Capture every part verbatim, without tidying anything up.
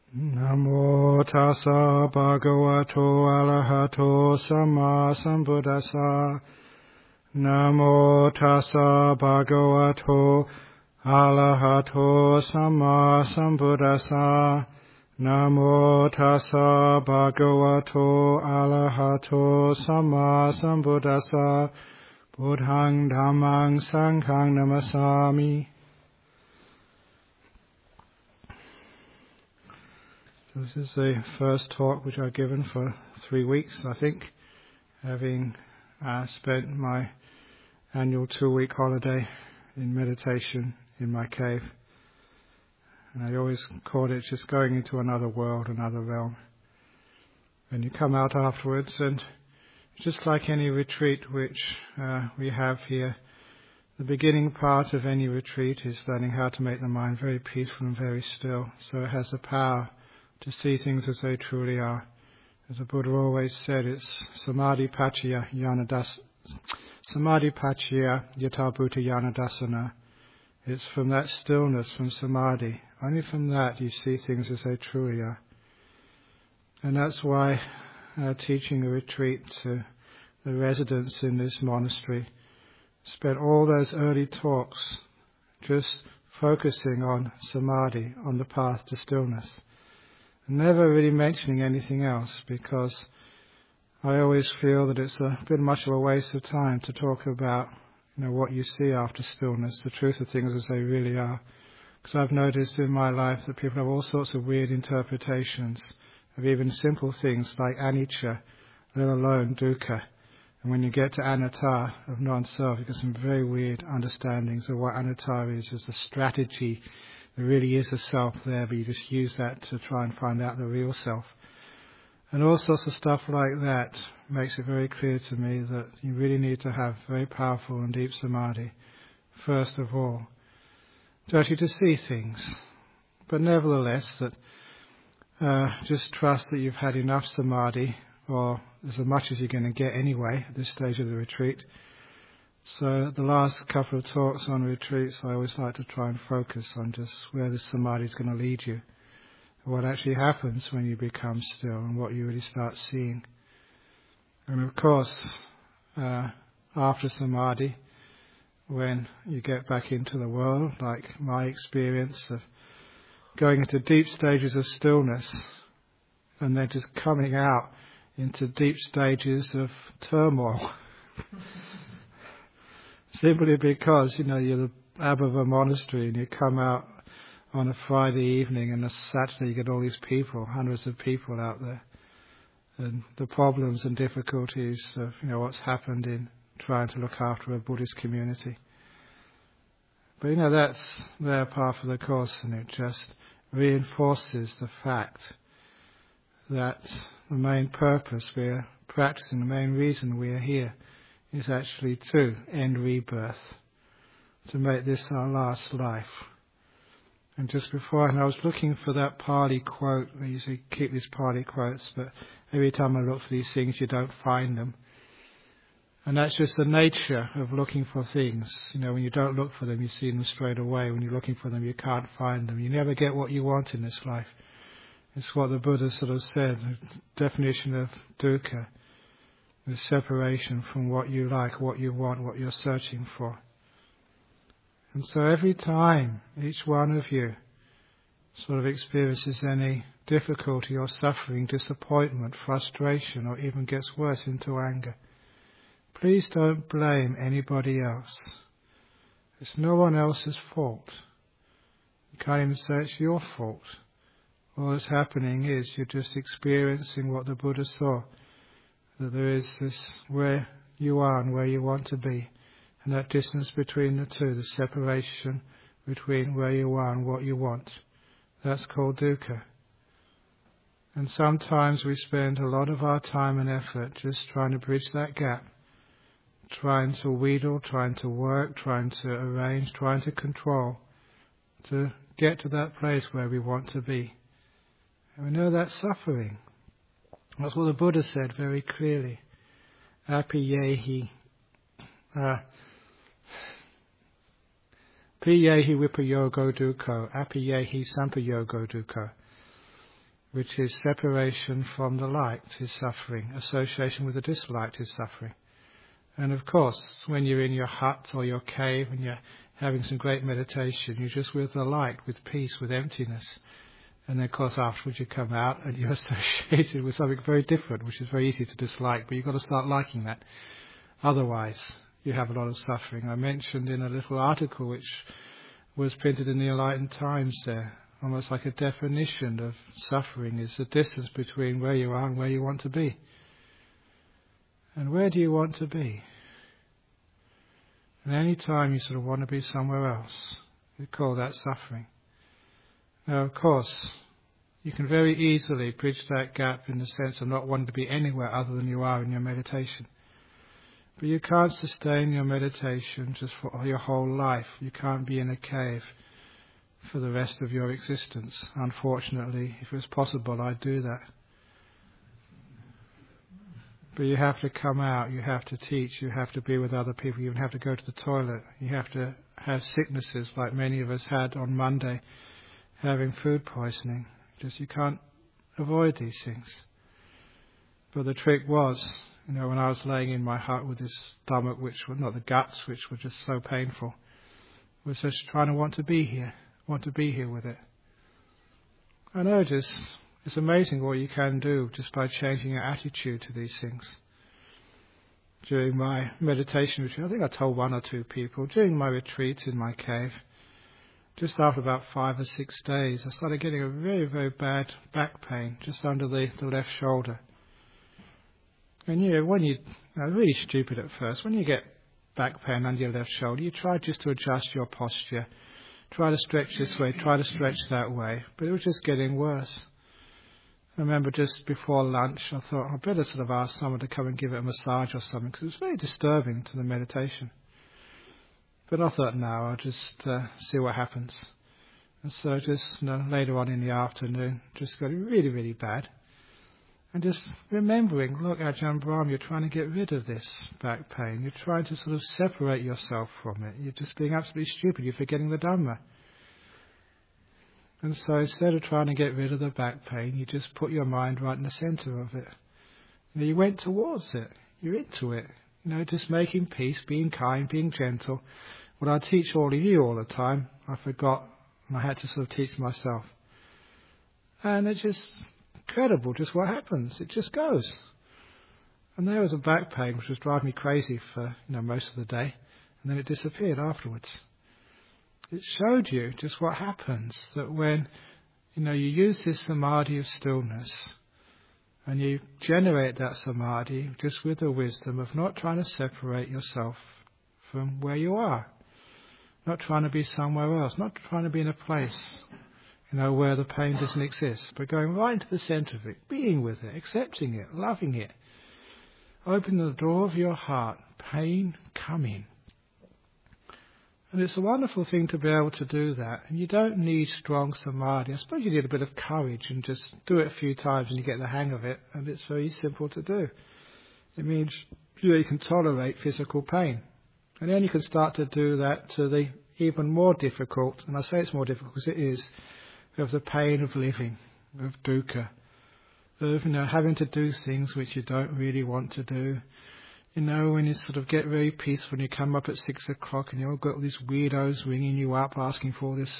Namo tassa bhagavato arahato samma sambuddhassa. Namo tassa bhagavato arahato samma sambuddhassa. Namo tassa bhagavato arahato samma sambuddhassa. Buddhang dhammang sanghang namasami. This is the first talk which I've given for three weeks, I think, having uh, spent my annual two-week holiday in meditation in my cave. And I always called it just going into another world, another realm. And you come out afterwards, and just like any retreat which uh, we have here, the beginning part of any retreat is learning how to make the mind very peaceful and very still, so it has the power to see things as they truly are. As the Buddha always said, it's samadhi pachaya yanadas, samadhi pachaya yatha bhuta yanadasana. It's from that stillness, from samadhi, only from that you see things as they truly are. And that's why uh, teaching a retreat to the residents in this monastery spent all those early talks just focusing on samadhi, on the path to stillness. Never really mentioning anything else, because I always feel that it's a bit much of a waste of time to talk about, you know, what you see after stillness, the truth of things as they really are. Because I've noticed in my life that people have all sorts of weird interpretations of even simple things like anicca, let alone dukkha. And when you get to anatta, of non-self, you get some very weird understandings of what anatta is as a strategy. There really is a self there, but you just use that to try and find out the real self. And all sorts of stuff like that makes it very clear to me that you really need to have very powerful and deep samadhi, first of all, to actually to see things. But nevertheless, that uh, just trust that you've had enough samadhi, or as much as you're going to get anyway at this stage of the retreat. So the last couple of talks on retreats, I always like to try and focus on just where the samadhi is going to lead you, what actually happens when you become still, and what you really start seeing. And of course, uh, after samadhi, when you get back into the world, like my experience of going into deep stages of stillness, and then just coming out into deep stages of turmoil. Simply because, you know, you're the abbot of a monastery and you come out on a Friday evening and a Saturday you get all these people, hundreds of people out there. And the problems and difficulties of, you know, what's happened in trying to look after a Buddhist community. But, you know, that's their part of the course, and it just reinforces the fact that the main purpose we're practicing, the main reason we're here, is actually to end rebirth, to make this our last life. And just before, and I was looking for that Pali quote, I usually keep these Pali quotes, but every time I look for these things you don't find them. And that's just the nature of looking for things. You know, when you don't look for them, you see them straight away. When you're looking for them, you can't find them. You never get what you want in this life. It's what the Buddha sort of said, the definition of dukkha. The separation from what you like, what you want, what you're searching for. And so every time each one of you sort of experiences any difficulty or suffering, disappointment, frustration, or even gets worse into anger, please don't blame anybody else. It's no one else's fault. You can't even say it's your fault. All that's happening is you're just experiencing what the Buddha saw. That there is this where you are and where you want to be, and that distance between the two, the separation between where you are and what you want. That's called dukkha. And sometimes we spend a lot of our time and effort just trying to bridge that gap, trying to wheedle, trying to work, trying to arrange, trying to control, to get to that place where we want to be. And we know that's suffering. That's what the Buddha said very clearly. Apiyehi, uh, piyehi vipayogo dukkho, apiyehi sampayogo dukkho. which is separation from the liked is suffering, association with the disliked is suffering. And of course, when you're in your hut or your cave and you're having some great meditation, you're just with the light, with peace, with emptiness. And then of course afterwards you come out and you're associated with something very different, which is very easy to dislike, but you've got to start liking that. Otherwise, you have a lot of suffering. I mentioned in a little article which was printed in the Enlightened Times there, almost like a definition of suffering is the distance between where you are and where you want to be. And where do you want to be? And any time you sort of want to be somewhere else, you call that suffering. Now, of course, you can very easily bridge that gap in the sense of not wanting to be anywhere other than you are in your meditation. But you can't sustain your meditation just for your whole life. You can't be in a cave for the rest of your existence. Unfortunately, if it was possible, I'd do that. But you have to come out, you have to teach, you have to be with other people, you even have to go to the toilet, you have to have sicknesses like many of us had on Monday, having food poisoning. Just you can't avoid these things. But the trick was, you know, when I was laying in my hut with this stomach, which were not the guts, which were just so painful, was just trying to want to be here, want to be here with it. I noticed it's amazing what you can do just by changing your attitude to these things. During my meditation retreat, I think I told one or two people, during my retreat in my cave, just after about five or six days, I started getting a very, very bad back pain just under the, the left shoulder. And you know, when you, you know, really stupid at first, when you get back pain under your left shoulder, you try just to adjust your posture, try to stretch this way, try to stretch that way, but it was just getting worse. I remember just before lunch, I thought I'd better sort of ask someone to come and give it a massage or something, because it was very disturbing to the meditation. But I thought, no, I'll just uh, see what happens. And so just you know, later on in the afternoon, just got really, really bad. And just remembering, look, Ajahn Brahm, you're trying to get rid of this back pain. You're trying to sort of separate yourself from it. You're just being absolutely stupid. You're forgetting the Dhamma. And so instead of trying to get rid of the back pain, you just put your mind right in the centre of it. You know, you went towards it. You're into it. You know, just making peace, being kind, being gentle. What I teach all of you all the time, I forgot, and I had to sort of teach myself. And it's just incredible just what happens. It just goes. And there was a back pain which was driving me crazy for you know most of the day, and then it disappeared afterwards. It showed you just what happens, that when you know you use this samadhi of stillness and you generate that samadhi just with the wisdom of not trying to separate yourself from where you are, not trying to be somewhere else, not trying to be in a place you know where the pain doesn't exist, but going right into the centre of it, being with it, accepting it, loving it, opening the door of your heart, pain, come in. And it's a wonderful thing to be able to do that. And you don't need strong samadhi. I suppose you need a bit of courage and just do it a few times and you get the hang of it. And it's very simple to do. It means you, know, you can tolerate physical pain. And then you can start to do that to the even more difficult, and I say it's more difficult because it is, of the pain of living, of dukkha, of you know, having to do things which you don't really want to do. You know, when you sort of get very peaceful and you come up at six o'clock and you've got all these weirdos ringing you up asking for this.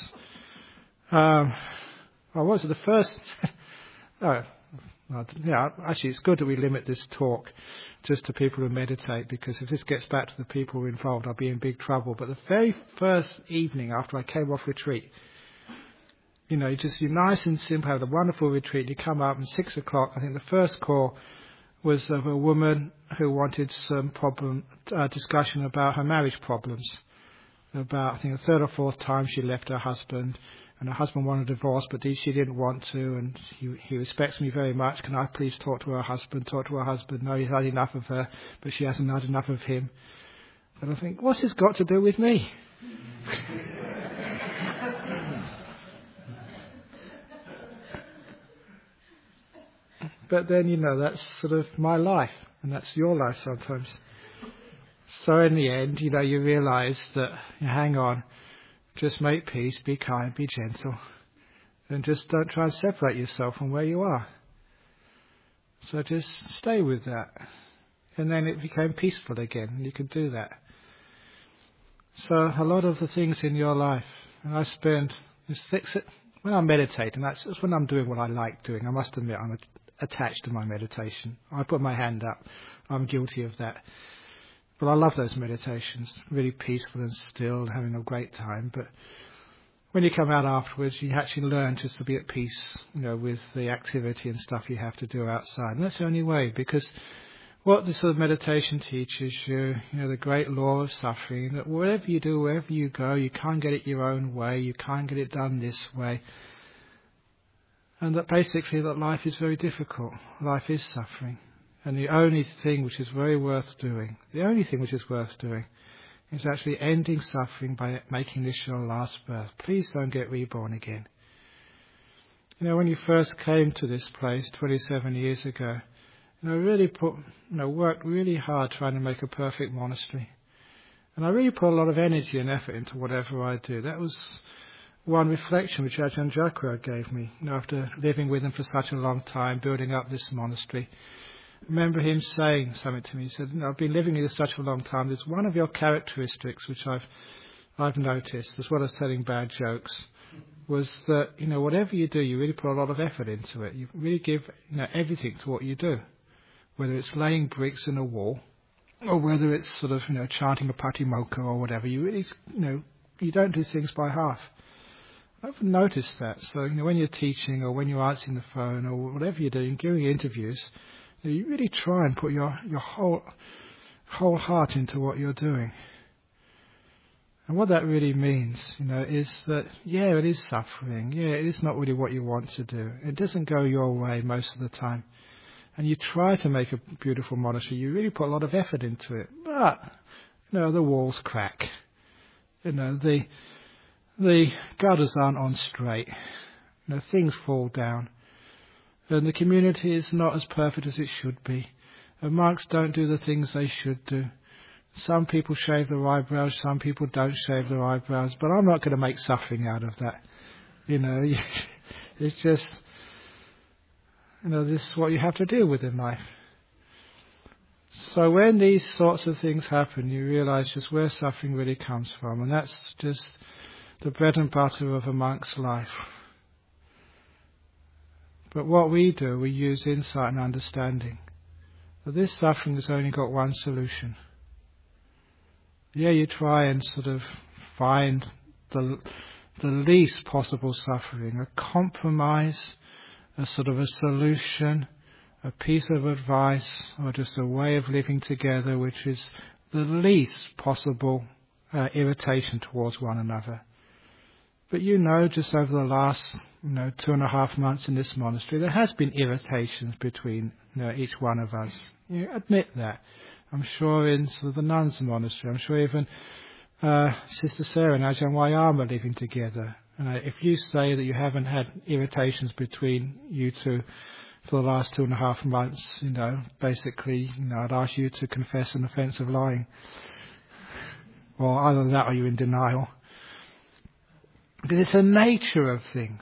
Um, oh, what was it, the first? oh, yeah, actually it's good that we limit this talk just to people who meditate, because if this gets back to the people involved, I'll be in big trouble. But the very first evening after I came off retreat, you know, you just, you're nice and simple, had a wonderful retreat, you come up and six o'clock, I think the first call was of a woman who wanted some problem uh, discussion about her marriage problems. About, I think, the third or fourth time she left her husband, and her husband wanted a divorce, but she didn't want to, and he, he respects me very much. Can I please talk to her husband? Talk to her husband. No, he's had enough of her, but she hasn't had enough of him. And I think, what's this got to do with me? But then, you know, that's sort of my life, and that's your life sometimes. So in the end, you know, you realise that, you know, hang on, just make peace, be kind, be gentle. And just don't try and separate yourself from where you are. So just stay with that. And then it became peaceful again, and you could do that. So a lot of the things in your life, and I spend, when I meditate, and that's, that's when I'm doing what I like doing. I must admit, I'm attached to my meditation. I put my hand up. I'm guilty of that. But I love those meditations, really peaceful and still, and having a great time. But when you come out afterwards, you actually learn just to be at peace, you know, with the activity and stuff you have to do outside. And that's the only way, because what this sort of meditation teaches you, you know, the great law of suffering, that wherever you do, wherever you go, you can't get it your own way, you can't get it done this way. And that basically that life is very difficult. Life is suffering. And the only thing which is very worth doing, the only thing which is worth doing, is actually ending suffering by making this your last birth. Please don't get reborn again. You know, when you first came to this place twenty-seven years ago, you know, really put, you know, worked really hard trying to make a perfect monastery. And I really put a lot of energy and effort into whatever I do. That was one reflection which Ajahn Jagara gave me, you know, after living with him for such a long time, building up this monastery. I remember him saying something to me. He said, you know, I've been living here such a long time. There's one of your characteristics which I've I've noticed, as well as telling bad jokes, was that, you know, whatever you do, you really put a lot of effort into it. You really give, you know, everything to what you do, whether it's laying bricks in a wall, or whether it's sort of, you know, chanting a patimokkha or whatever. You really, you know, you don't do things by half. I've noticed that. So, you know, when you're teaching or when you're answering the phone or whatever you're doing, giving interviews, you know, you really try and put your, your whole whole heart into what you're doing. And what that really means, you know, is that, yeah, it is suffering. Yeah, it is not really what you want to do. It doesn't go your way most of the time. And you try to make a beautiful monastery. You really put a lot of effort into it. But, you know, the walls crack. You know, the the gutters aren't on straight. You know, things fall down. And the community is not as perfect as it should be. And monks don't do the things they should do. Some people shave their eyebrows, some people don't shave their eyebrows, but I'm not going to make suffering out of that. You know, it's just, you know, this is what you have to deal with in life. So when these sorts of things happen, you realise just where suffering really comes from, and that's just the bread and butter of a monk's life. But what we do, we use insight and understanding. But this suffering has only got one solution. Yeah, you try and sort of find the the least possible suffering, a compromise, a sort of a solution, a piece of advice, or just a way of living together which is the least possible uh, irritation towards one another. But you know, just over the last, you know, two and a half months in this monastery, there has been irritations between, you know, each one of us. You admit that. I'm sure in sort of the nuns' monastery, I'm sure even uh, Sister Sarah and Ajahn Wayama are living together. Uh, if you say that you haven't had irritations between you two for the last two and a half months, you know, basically, you know, I'd ask you to confess an offence of lying. Or either that or you're in denial. Because it's the nature of things.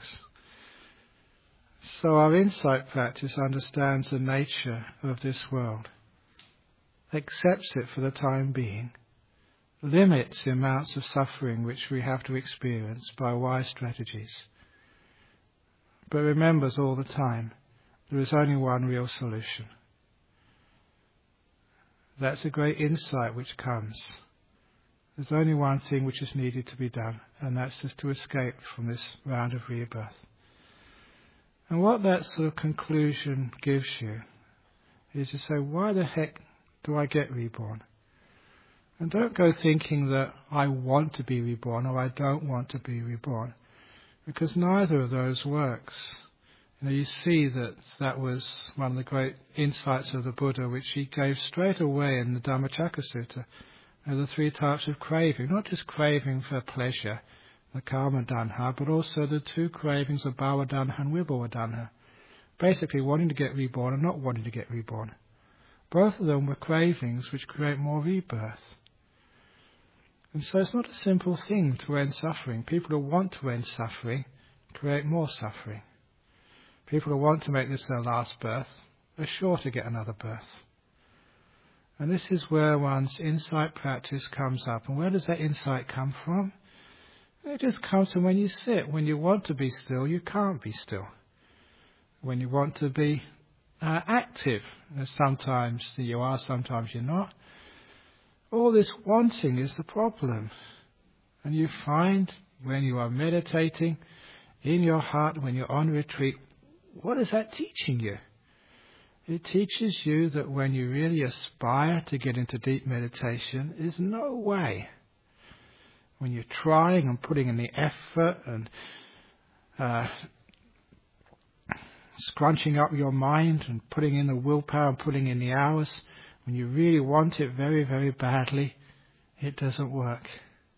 So our insight practice understands the nature of this world, accepts it for the time being, limits the amounts of suffering which we have to experience by wise strategies, but remembers all the time there is only one real solution. That's a great insight which comes. There's only one thing which is needed to be done, and that's just to escape from this round of rebirth. And what that sort of conclusion gives you is to say, why the heck do I get reborn? And don't go thinking that I want to be reborn or I don't want to be reborn, because neither of those works. You know, you see that that was one of the great insights of the Buddha, which he gave straight away in the Dhammacakka Sutta. You know, the three types of craving, not just craving for pleasure, the Kama Danha, but also the two cravings of Bhava Danha and Vibhava Danha. Basically wanting to get reborn and not wanting to get reborn. Both of them were cravings which create more rebirth. And so it's not a simple thing to end suffering. People who want to end suffering create more suffering. People who want to make this their last birth are sure to get another birth. And this is where one's insight practice comes up. And where does that insight come from? It just comes from when you sit. When you want to be still, you can't be still. When you want to be uh, active, sometimes you are, sometimes you're not. All this wanting is the problem. And you find when you are meditating in your heart, when you're on retreat, what is that teaching you? It teaches you that when you really aspire to get into deep meditation, there's no way. When you're trying and putting in the effort and uh, scrunching up your mind and putting in the willpower and putting in the hours, when you really want it very, very badly, it doesn't work.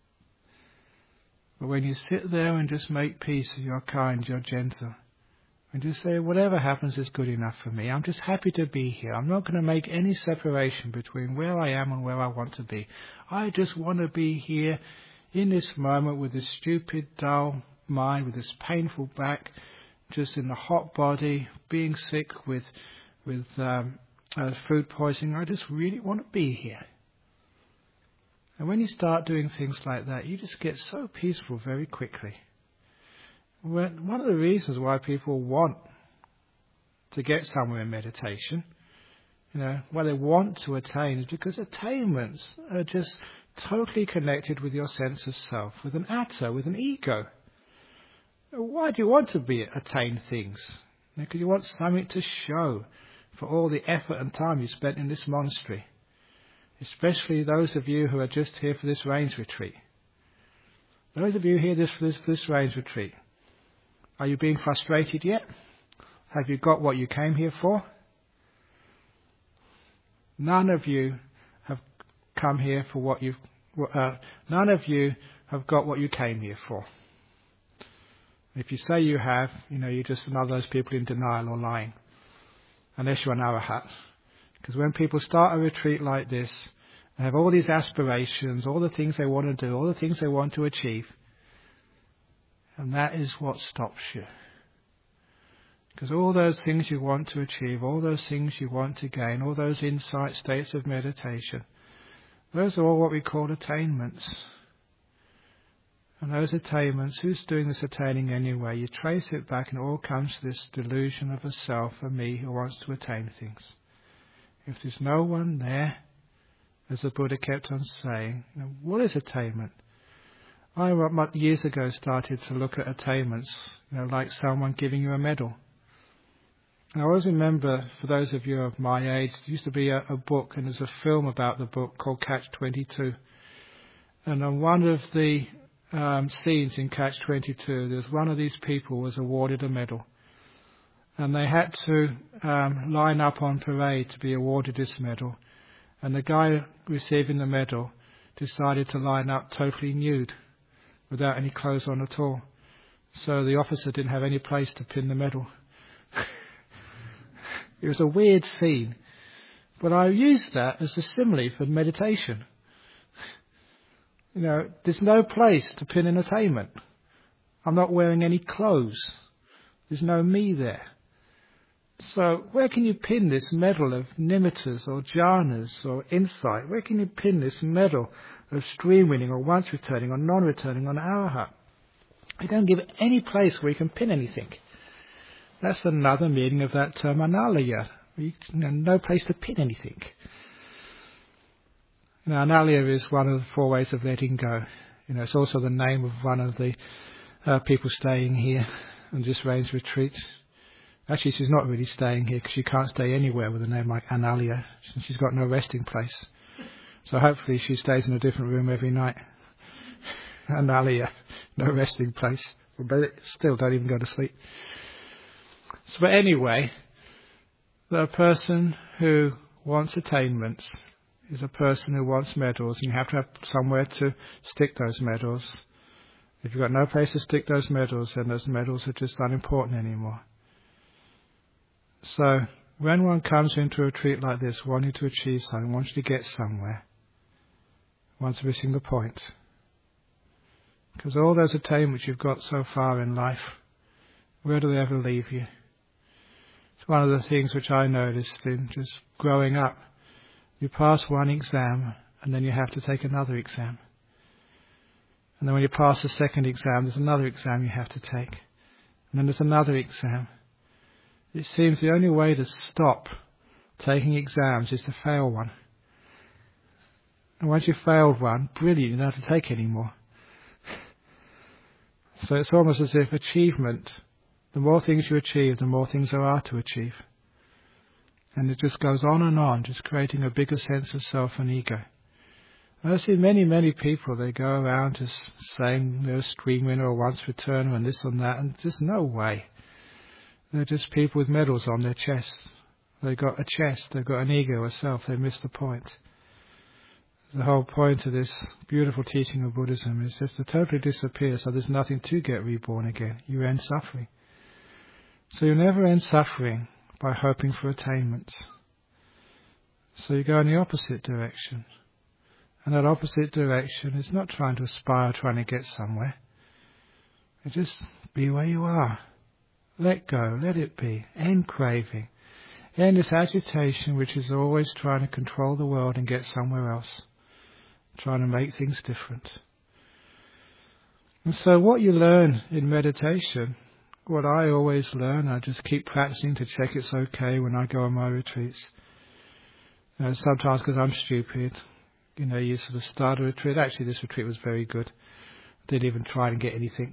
But when you sit there and just make peace, you're kind, you're gentle, and just say, whatever happens is good enough for me. I'm just happy to be here. I'm not going to make any separation between where I am and where I want to be. I just want to be here in this moment with this stupid, dull mind, with this painful back, just in the hot body, being sick with with um, uh, food poisoning. I just really want to be here. And when you start doing things like that, you just get so peaceful very quickly. When, one of the reasons why people want to get somewhere in meditation, you know, why they want to attain, is because attainments are just totally connected with your sense of self, with an atta, with an ego. Why do you want to be attain things? Because you want something to show for all the effort and time you spent in this monastery. Especially those of you who are just here for this rains retreat. Those of you here this, for this, for this rains retreat. Are you being frustrated yet? Have you got what you came here for? None of you have come here for what you've... Uh, none of you have got what you came here for. If you say you have, you know, you're just another of those people in denial or lying. Unless you're an arahat. Because when people start a retreat like this, they have all these aspirations, all the things they want to do, all the things they want to achieve. And that is what stops you. Because all those things you want to achieve, all those things you want to gain, all those insight states of meditation, those are all what we call attainments. And those attainments, who's doing this attaining anyway? You trace it back and it all comes to this delusion of a self, a me, who wants to attain things. If there's no one there, as the Buddha kept on saying, you know, what is attainment? I, years ago, started to look at attainments, you know, like someone giving you a medal. And I always remember, for those of you of my age, there used to be a, a book, and there's a film about the book called Catch twenty-two. And on one of the um, scenes in Catch twenty-two, there's one of these people was awarded a medal. And they had to um, line up on parade to be awarded this medal. And the guy receiving the medal decided to line up totally nude, without any clothes on at all. So the officer didn't have any place to pin the medal. It was a weird scene. But I used that as a simile for meditation. You know, there's no place to pin an attainment. I'm not wearing any clothes. There's no me there. So where can you pin this medal of nimittas or jhanas or insight? Where can you pin this medal of stream winning or once returning or non-returning on arahat? You don't give it any place where you can pin anything. That's another meaning of that term analaya. You know, no place to pin anything. You know, analaya is one of the four ways of letting go. You know, it's also the name of one of the uh, people staying here on this rains retreat. Actually, she's not really staying here because she can't stay anywhere with a name like Analia. She's got no resting place. So hopefully she stays in a different room every night. Analia, no resting place. But still don't even go to sleep. So, but anyway, the person who wants attainments is a person who wants medals, and you have to have somewhere to stick those medals. If you've got no place to stick those medals, then those medals are just unimportant anymore. So, when one comes into a retreat like this, wanting to achieve something, wanting to get somewhere, one's missing the point. Because all those attainments you've got so far in life, Where do they ever leave you? It's one of the things which I noticed in just growing up. You pass one exam and then you have to take another exam. And then when you pass the second exam, there's another exam you have to take. And then there's another exam. It seems the only way to stop taking exams is to fail one. And once you've failed one, brilliant, you don't have to take any more. So it's almost as if achievement, the more things you achieve, the more things there are to achieve. And it just goes on and on, just creating a bigger sense of self and ego. I see many, many people, they go around just saying they're a stream winner or once returner and this and that, and just no way. They're just people with medals on their chest. They've got a chest, they've got an ego, a self, they missed the point. The whole point of this beautiful teaching of Buddhism is just to totally disappear, so there's nothing to get reborn again. You end suffering. So you never end suffering by hoping for attainments. So you go in the opposite direction. And that opposite direction is not trying to aspire, trying to get somewhere. You just be where you are. Let go, let it be. End craving. End this agitation which is always trying to control the world and get somewhere else. Trying to make things different. And so what you learn in meditation, what I always learn, I just keep practicing to check it's okay when I go on my retreats. You know, sometimes because I'm stupid, you know, you sort of start a retreat. Actually, this retreat was very good. Didn't even try and get anything.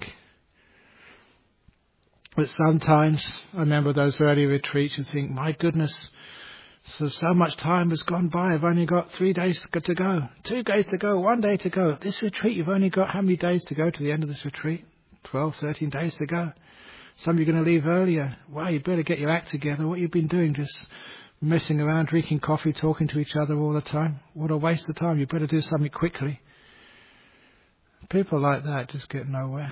But sometimes I remember those early retreats and think, my goodness, so so much time has gone by. I've only got three days to go, two days to go, one day to go. This retreat, you've only got how many days to go to the end of this retreat? twelve, thirteen days to go. Some of you are going to leave earlier. Wow, you better get your act together. What you've been doing, just messing around, drinking coffee, talking to each other all the time. What a waste of time. You better do something quickly. People like that just get nowhere.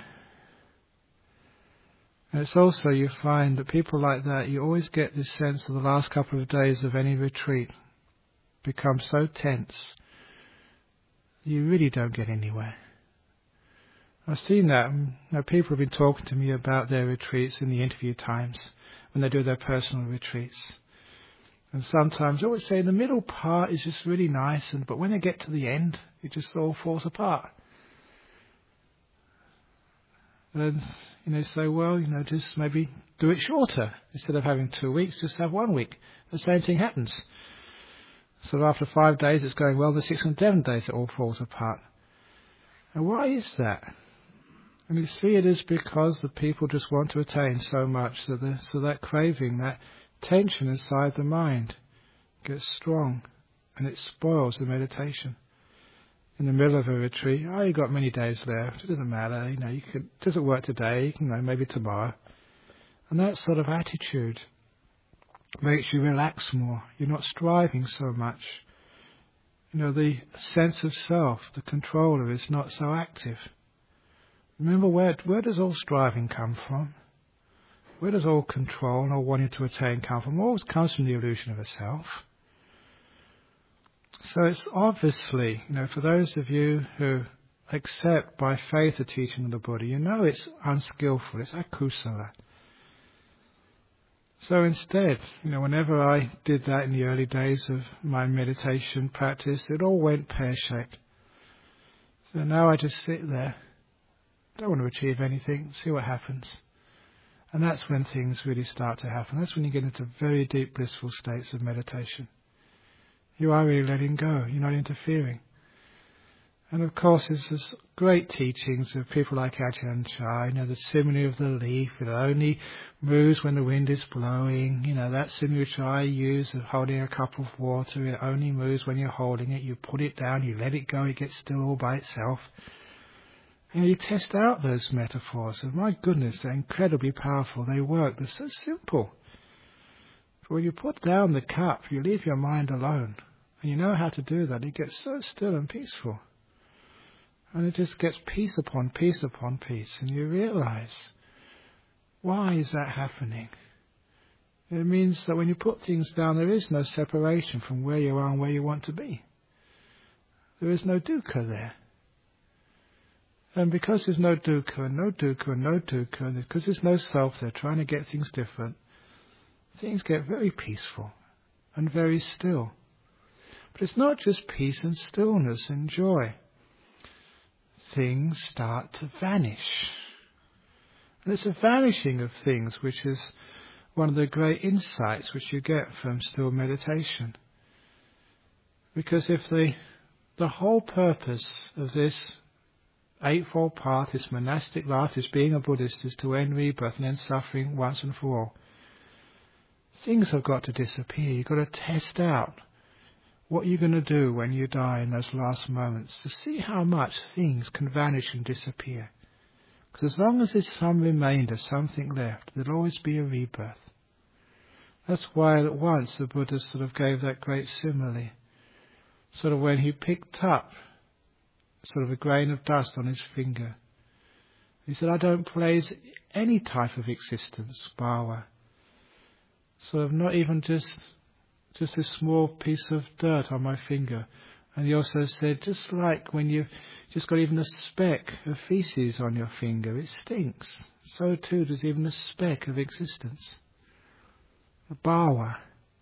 And it's also, you find that people like that, you always get this sense of the last couple of days of any retreat become so tense, you really don't get anywhere. I've seen that. You know, people have been talking to me about their retreats in the interview times, when they do their personal retreats. And sometimes I always say the middle part is just really nice, and but when they get to the end, it just all falls apart. And you know, say, well, you know, just maybe do it shorter. Instead of having two weeks, just have one week. The same thing happens. So after five days it's going well, the six and seven days it all falls apart. And why is that? And you see, it is because the people just want to attain so much, so, the, so that craving, that tension inside the mind gets strong, and it spoils the meditation. In the middle of a retreat, oh, you've got many days left, it doesn't matter, you know, you could, it doesn't work today, you know, maybe tomorrow. And that sort of attitude makes you relax more. You're not striving so much. You know, the sense of self, the controller, is not so active. Remember, where where does all striving come from? Where does all control and all wanting to attain come from? It always comes from the illusion of a self. So it's obviously, you know, for those of you who accept by faith the teaching of the Buddha, you know it's unskillful, it's akusala. So instead, you know, whenever I did that in the early days of my meditation practice, it all went pear-shaped. So now I just sit there, don't want to achieve anything, see what happens. And that's when things really start to happen. That's when you get into very deep blissful states of meditation. You are really letting go, you're not interfering. And of course, there's this great teachings of people like Ajahn Chah, you know, the simile of the leaf, it only moves when the wind is blowing, you know, that simile which I use of holding a cup of water, it only moves when you're holding it, you put it down, you let it go, it gets still all by itself. You know, you test out those metaphors, and my goodness, they're incredibly powerful, they work, they're so simple. But when you put down the cup, you leave your mind alone, and you know how to do that, it gets so still and peaceful. And it just gets peace upon peace upon peace. And you realize, why is that happening? It means that when you put things down, there is no separation from where you are and where you want to be. There is no dukkha there. And because there's no dukkha and no dukkha and no dukkha, and because there's no self there trying to get things different, things get very peaceful and very still. But it's not just peace and stillness and joy. Things start to vanish. And it's a vanishing of things which is one of the great insights which you get from still meditation. Because if the, the whole purpose of this Eightfold Path, this monastic life, this being a Buddhist, is to end rebirth and end suffering once and for all, things have got to disappear. You've got to test out what you're going to do when you die in those last moments to see how much things can vanish and disappear. Because as long as there's some remainder, something left, there'll always be a rebirth. That's why at once the Buddha sort of gave that great simile. Sort of when he picked up sort of a grain of dust on his finger, he said, I don't place any type of existence, bhava. Sort of not even just just a small piece of dirt on my finger. And he also said, just like when you've just got even a speck of feces on your finger, it stinks. So too does even a speck of existence. A bhava.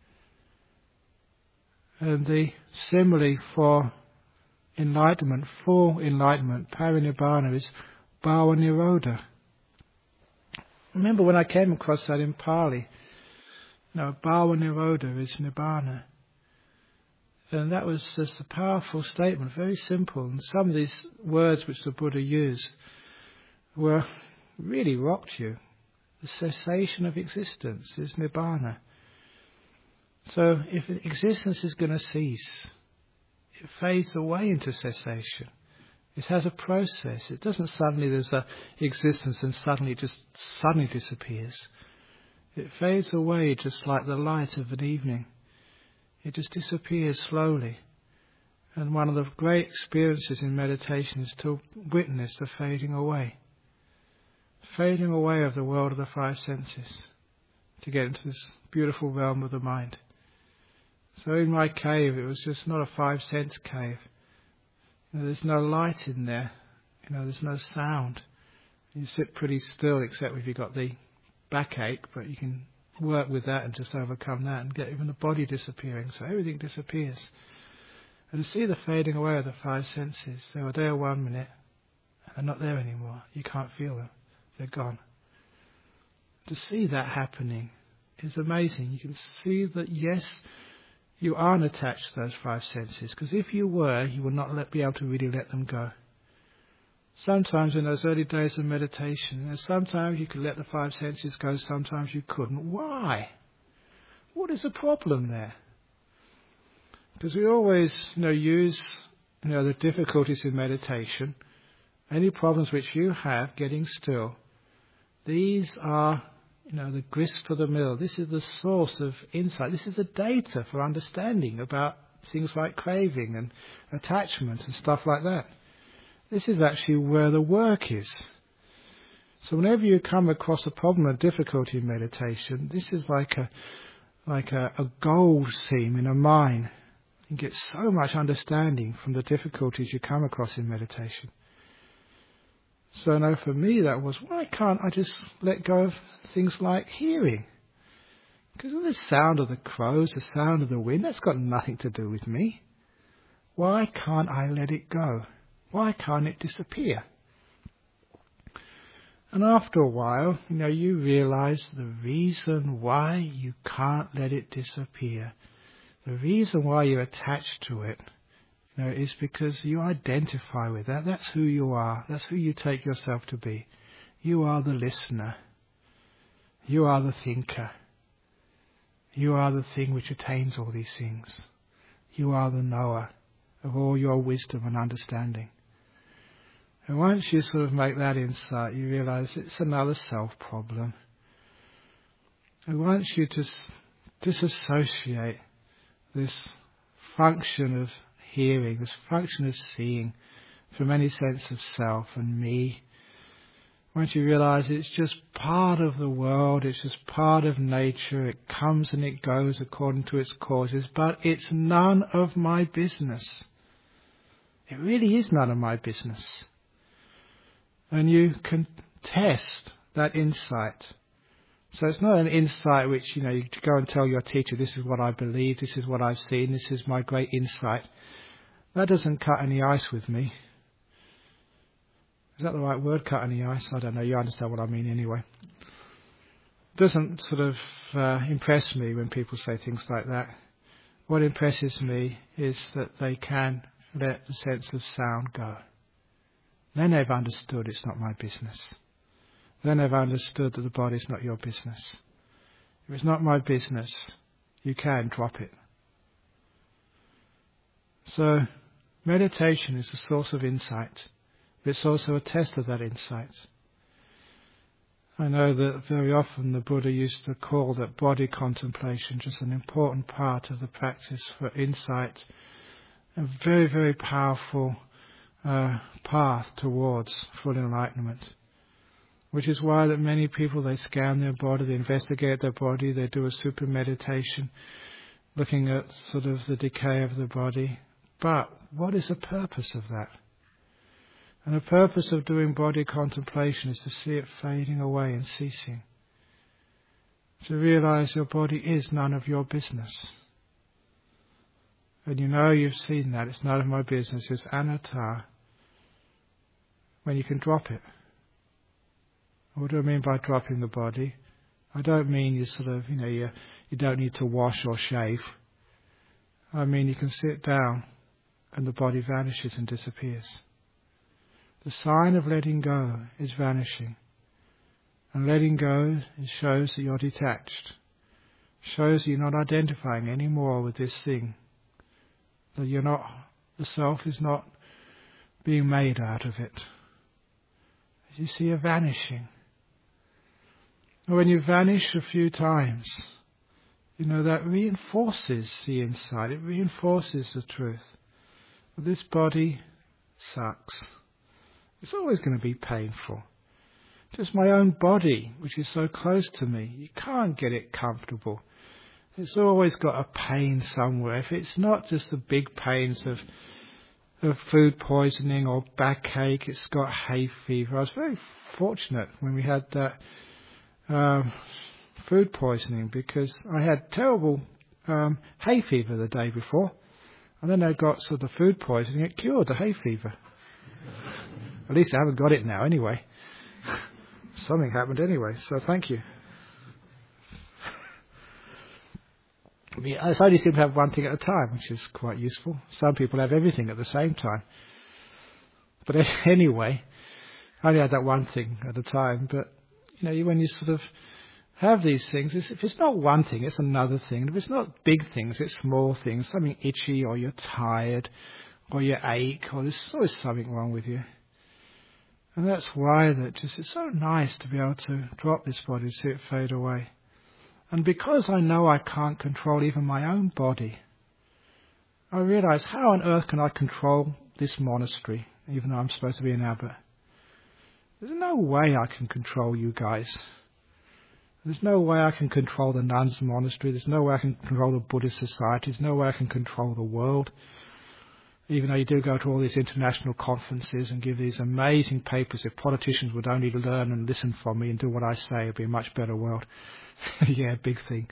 And the simile for enlightenment, full enlightenment, parinibbana, is bhava nirodha. Remember when I came across that in Pali, no, bhava nirodha is nibbana. And that was just a powerful statement, very simple. And some of these words which the Buddha used were really rocked you. The cessation of existence is nibbana. So if existence is going to cease, it fades away into cessation. It has a process. It doesn't suddenly, there's a existence and suddenly it just suddenly disappears. It fades away just like the light of an evening. It just disappears slowly. And one of the great experiences in meditation is to witness the fading away. Fading away of the world of the five senses to get into this beautiful realm of the mind. So in my cave, it was just not a five sense cave. You know, there's no light in there. You know, there's no sound. You sit pretty still, except if you've got the backache, but you can work with that and just overcome that and get even the body disappearing. So everything disappears. And to see the fading away of the five senses, they were there one minute, and they're not there anymore. You can't feel them. They're gone. To see that happening is amazing. You can see that, yes, you aren't attached to those five senses, because if you were, you would not let, be able to really let them go. Sometimes in those early days of meditation, you know, sometimes you could let the five senses go, sometimes you couldn't. Why? What is the problem there? Because we always, you know, use, you know, the difficulties in meditation, any problems which you have getting still. These are, you know, the grist for the mill. This is the source of insight. This is the data for understanding about things like craving and attachment and stuff like that. This is actually where the work is. So whenever you come across a problem or difficulty in meditation, this is like a like a, a gold seam in a mine. You get so much understanding from the difficulties you come across in meditation. So now for me that was, why can't I just let go of things like hearing? Because the sound of the crows, the sound of the wind, that's got nothing to do with me. Why can't I let it go? Why can't it disappear? And after a while, you know, you realize the reason why you can't let it disappear, the reason why you're attached to it, you know, is because you identify with that. That's who you are. That's who you take yourself to be. You are the listener. You are the thinker. You are the thing which attains all these things. You are the knower of all your wisdom and understanding. And once you sort of make that insight, you realize it's another self problem. And once you just disassociate this function of hearing, this function of seeing from any sense of self and me, once you realize it's just part of the world, it's just part of nature, it comes and it goes according to its causes, but it's none of my business. It really is none of my business. And you can test that insight. So it's not an insight which, you know, you go and tell your teacher, this is what I believe, this is what I've seen, this is my great insight. That doesn't cut any ice with me. Is that the right word, cut any ice? I don't know, you understand what I mean anyway. It doesn't sort of uh, impress me when people say things like that. What impresses me is that they can let the sense of sound go. Then they've understood it's not my business. Then they've understood that the body's not your business. If it's not my business, you can drop it. So, meditation is a source of insight, but it's also a test of that insight. I know that very often the Buddha used to call that body contemplation just an important part of the practice for insight, a very, very powerful uh, path towards full enlightenment. Which is why that many people, they scan their body, they investigate their body, they do a super meditation, looking at sort of the decay of the body. But what is the purpose of that? And the purpose of doing body contemplation is to see it fading away and ceasing. To realize your body is none of your business. And you know you've seen that. It's none of my business. It's anatta. When you can drop it. What do I mean by dropping the body? I don't mean you sort of, you know, you, you don't need to wash or shave. I mean you can sit down and the body vanishes and disappears. The sign of letting go is vanishing. And letting go it shows that you're detached. Shows that you're not identifying anymore with this thing. That you're not, the self is not being made out of it. As you see a vanishing. And when you vanish a few times, you know, that reinforces the insight. It reinforces the truth. This body sucks. It's always going to be painful. Just my own body, which is so close to me, you can't get it comfortable. It's always got a pain somewhere. If it's not just the big pains of, of food poisoning or backache, it's got hay fever. I was very fortunate when we had that um, food poisoning because I had terrible um, hay fever the day before. And then I got sort of food poisoning. It cured the hay fever. At least I haven't got it now anyway. Something happened anyway, so thank you. I mean, I only seem to have one thing at a time, which is quite useful. Some people have everything at the same time. But anyway, I only had that one thing at a time. But, you know, when you sort of have these things, if it's not one thing, it's another thing. If it's not big things, it's small things. Something itchy, or you're tired, or you ache, or there's always something wrong with you. And that's why that just it's so nice to be able to drop this body, see it fade away. And because I know I can't control even my own body, I realise how on earth can I control this monastery, even though I'm supposed to be an abbot? There's no way I can control you guys. There's no way I can control the nuns' monastery. There's no way I can control the Buddhist society. There's no way I can control the world. Even though you do go to all these international conferences and give these amazing papers, if politicians would only learn and listen from me and do what I say, it would be a much better world. Yeah, big thing.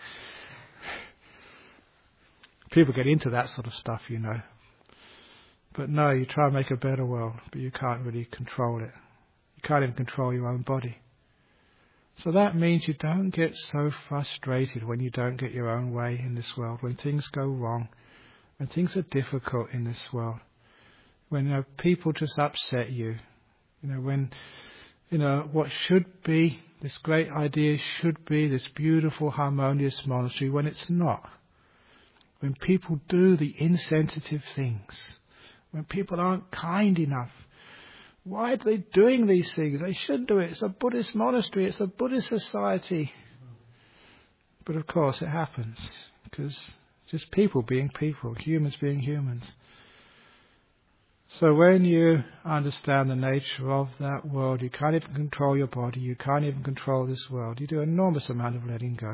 People get into that sort of stuff, you know. But no, you try and make a better world, but you can't really control it. You can't even control your own body. So that means you don't get so frustrated when you don't get your own way in this world, when things go wrong. When things are difficult in this world, when you know, people just upset you, you know, when, you know, what should be, this great idea should be this beautiful, harmonious monastery, when it's not. When people do the insensitive things, when people aren't kind enough. Why are they doing these things? They shouldn't do it. It's a Buddhist monastery. It's a Buddhist society. But of course it happens, because just people being people, humans being humans. So when you understand the nature of that world, you can't even control your body, you can't even control this world. You do an enormous amount of letting go.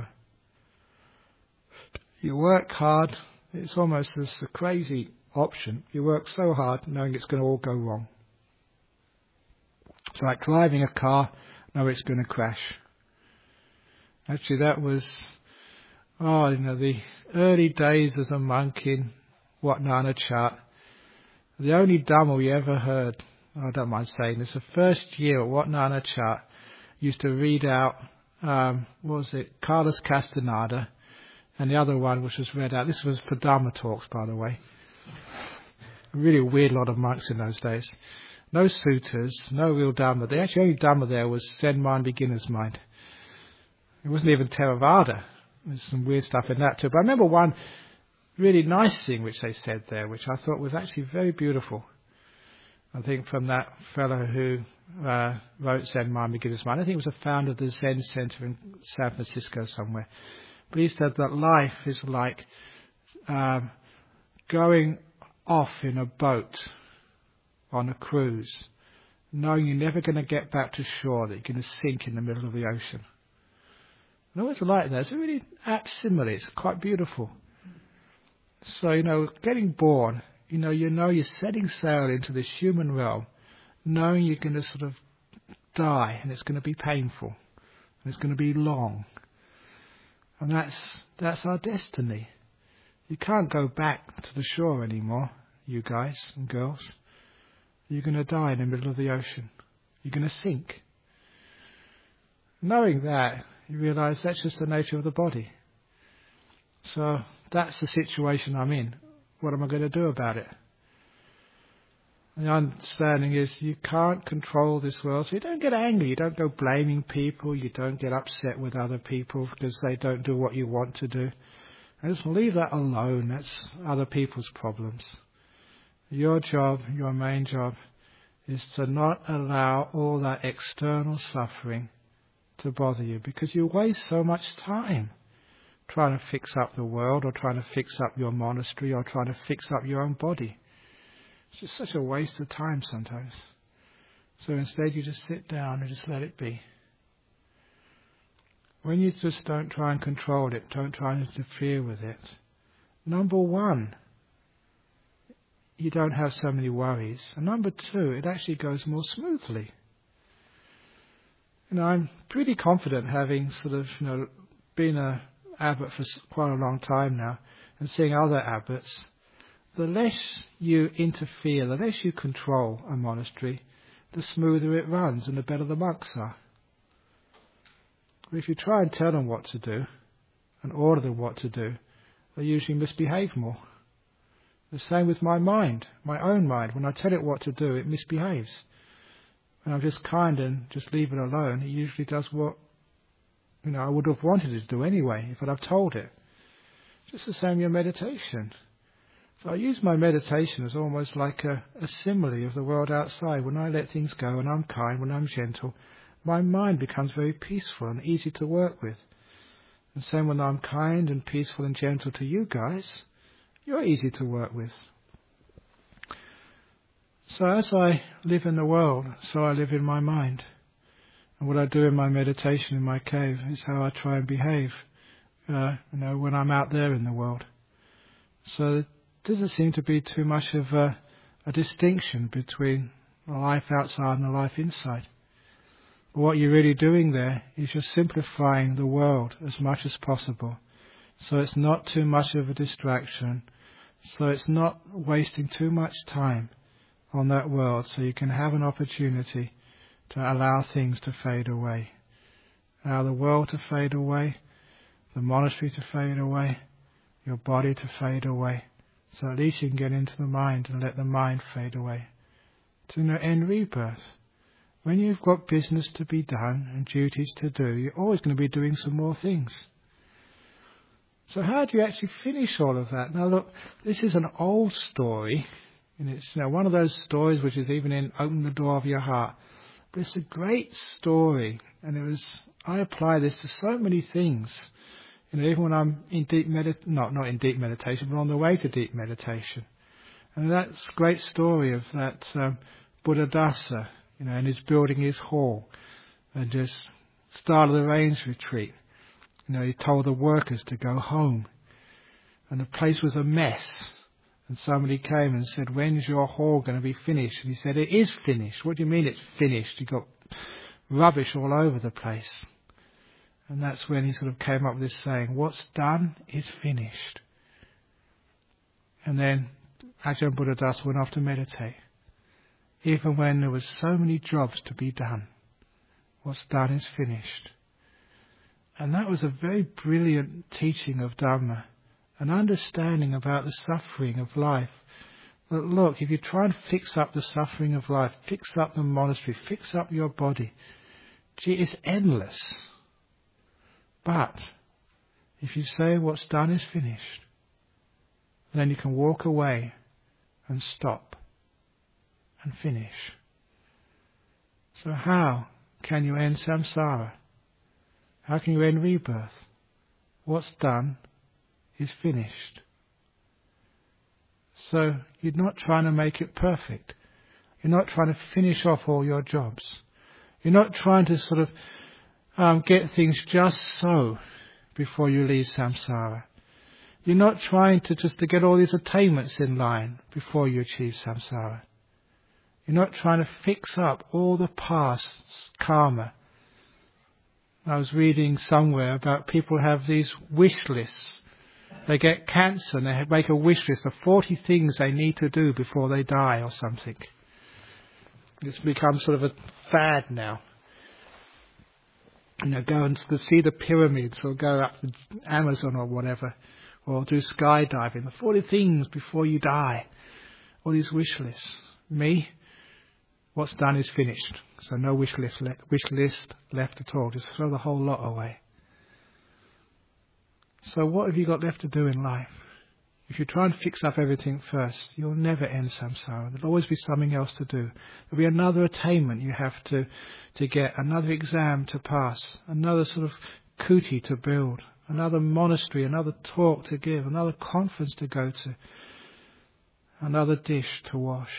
You work hard, it's almost this a crazy option. You work so hard knowing it's going to all go wrong. It's like driving a car, know it's going to crash. Actually, that was, oh, you know, the early days as a monk in Wat Nana Chat. The only Dhamma we ever heard, I don't mind saying this, the first year at Wat Nana Chat used to read out, um, what was it, Carlos Castaneda, and the other one which was read out, this was for Dhamma talks, by the way. A really weird lot of monks in those days. No suttas, no real Dhamma. The actually only Dhamma there was Zen mind, beginner's mind. It wasn't even Theravada. There's some weird stuff in that too. But I remember one really nice thing which they said there, which I thought was actually very beautiful. I think from that fellow who uh, wrote Zen Mind, Beginner's Mind. I think he was a founder of the Zen Center in San Francisco somewhere. But he said that life is like um, going off in a boat on a cruise, knowing you're never going to get back to shore, that you're going to sink in the middle of the ocean. And I always like that. It's a really apt simile. It's quite beautiful. So, you know, getting born, you know, you know you're setting sail into this human realm, knowing you're going to sort of die, and it's going to be painful, and it's going to be long. And that's that's our destiny. You can't go back to the shore anymore, you guys and girls. You're going to die in the middle of the ocean. You're going to sink. Knowing that, you realise that's just the nature of the body. So that's the situation I'm in. What am I going to do about it? The understanding is you can't control this world, so you don't get angry, you don't go blaming people, you don't get upset with other people because they don't do what you want to do. And just leave that alone. That's other people's problems. Your job, your main job, is to not allow all that external suffering to bother you, because you waste so much time trying to fix up the world, or trying to fix up your monastery, or trying to fix up your own body. It's just such a waste of time sometimes. So instead you just sit down and just let it be. When you just don't try and control it, don't try and interfere with it, number one, you don't have so many worries. And number two, it actually goes more smoothly. You know, I'm pretty confident, having sort of, you know, been a abbot for quite a long time now, and seeing other abbots, the less you interfere, the less you control a monastery, the smoother it runs and the better the monks are. But if you try and tell them what to do and order them what to do, they usually misbehave more. The same with my mind, my own mind. When I tell it what to do, it misbehaves. When I'm just kind and just leave it alone, it usually does what, you know, I would have wanted it to do anyway if I'd told it. Just the same in your meditation. So I use my meditation as almost like a, a simile of the world outside. When I let things go and I'm kind, when I'm gentle, my mind becomes very peaceful and easy to work with. And same when I'm kind and peaceful and gentle to you guys, you're easy to work with. So as I live in the world, so I live in my mind. And what I do in my meditation in my cave is how I try and behave, uh, you know, when I'm out there in the world. So there doesn't seem to be too much of a, a distinction between the life outside and the life inside. But what you're really doing there is you're simplifying the world as much as possible. So it's not too much of a distraction. So it's not wasting too much time on that world, so you can have an opportunity to allow things to fade away. Allow the world to fade away, the monastery to fade away, your body to fade away. So at least you can get into the mind and let the mind fade away. To no end rebirth. When you've got business to be done and duties to do, you're always going to be doing some more things. So how do you actually finish all of that? Now look, this is an old story, and it's, you know, one of those stories which is even in Open the Door of Your Heart. But it's a great story, and it was, I apply this to so many things. You know, even when I'm in deep medit, not not in deep meditation, but on the way to deep meditation. And that's a great story of that um, Buddhadasa, you know, and he's building his hall, and just started the rains retreat. You know, he told the workers to go home, and the place was a mess. And somebody came and said, when's your hall going to be finished? And he said, it is finished. What do you mean it's finished? You've got rubbish all over the place. And that's when he sort of came up with this saying, what's done is finished. And then Ajahn Buddhadasa went off to meditate. Even when there was so many jobs to be done, what's done is finished. And that was a very brilliant teaching of Dhamma, an understanding about the suffering of life. But look, if you try and fix up the suffering of life, fix up the monastery, fix up your body, gee, it's endless. But if you say what's done is finished, then you can walk away and stop and finish. So how can you end samsara? How can you end rebirth? What's done is finished. So you're not trying to make it perfect. You're not trying to finish off all your jobs. You're not trying to sort of um, get things just so before you leave samsara. You're not trying to just to get all these attainments in line before you achieve samsara. You're not trying to fix up all the past karma. I was reading somewhere about people have these wish lists. They get cancer and they make a wish list of forty things they need to do before they die or something. It's become sort of a fad now. You know, go and see the pyramids or go up the Amazon or whatever, or do skydiving. The forty things before you die. All these wish lists. Me? What's done is finished. So no wish list, le- wish list left at all. Just throw the whole lot away. So what have you got left to do in life? If you try and fix up everything first, you'll never end samsara. There'll always be something else to do. There'll be another attainment you have to, to get, another exam to pass, another sort of kuti to build, another monastery, another talk to give, another conference to go to, another dish to wash.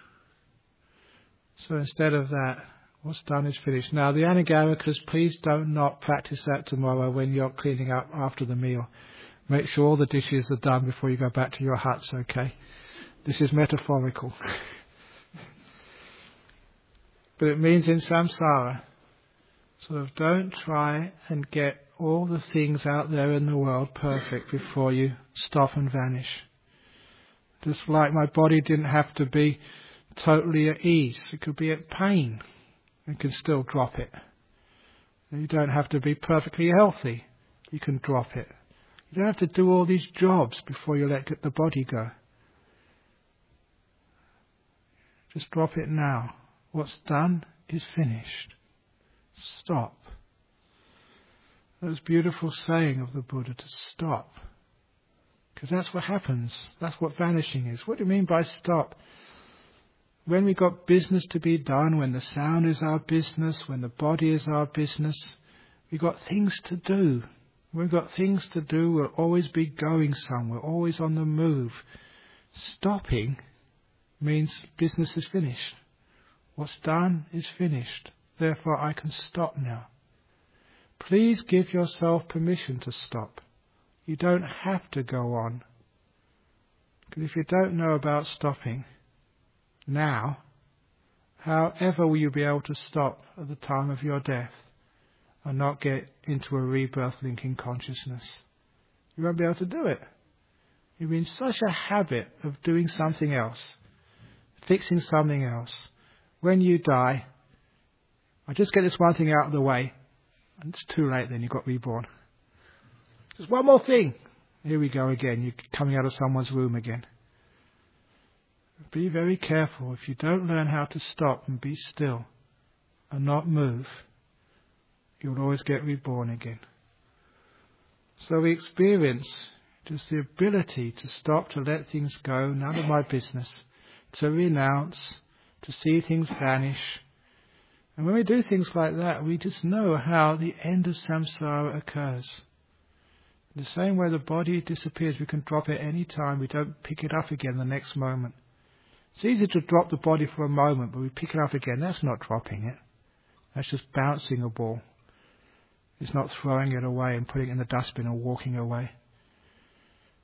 So instead of that, what's done is finished. Now the Anagamikas, please don't not practice that tomorrow when you're cleaning up after the meal. Make sure all the dishes are done before you go back to your huts, okay? This is metaphorical. But it means in samsara, sort of don't try and get all the things out there in the world perfect before you stop and vanish. Just like my body didn't have to be totally at ease. It could be at pain. You can still drop it. You don't have to be perfectly healthy. You can drop it. You don't have to do all these jobs before you let the body go. Just drop it now. What's done is finished. Stop. That was a beautiful saying of the Buddha, to stop. Because that's what happens. That's what vanishing is. What do you mean by stop? When we've got business to be done, when the sound is our business, when the body is our business, we've got things to do. When we've got things to do, we'll always be going somewhere, always on the move. Stopping means business is finished. What's done is finished. Therefore, I can stop now. Please give yourself permission to stop. You don't have to go on. Because if you don't know about stopping now, however will you be able to stop at the time of your death and not get into a rebirth linking consciousness? You won't be able to do it. You'll be in such a habit of doing something else, fixing something else. When you die, I just get this one thing out of the way, and it's too late then, you got reborn. Just one more thing. Here we go again. You're coming out of someone's womb again. Be very careful. If you don't learn how to stop and be still and not move, you'll always get reborn again. So we experience just the ability to stop, to let things go, none of my business, to renounce, to see things vanish. And when we do things like that, we just know how the end of samsara occurs. In the same way the body disappears, we can drop it any time. We don't pick it up again the next moment. It's easy to drop the body for a moment, but we pick it up again. That's not dropping it. That's just bouncing a ball. It's not throwing it away and putting it in the dustbin or walking away.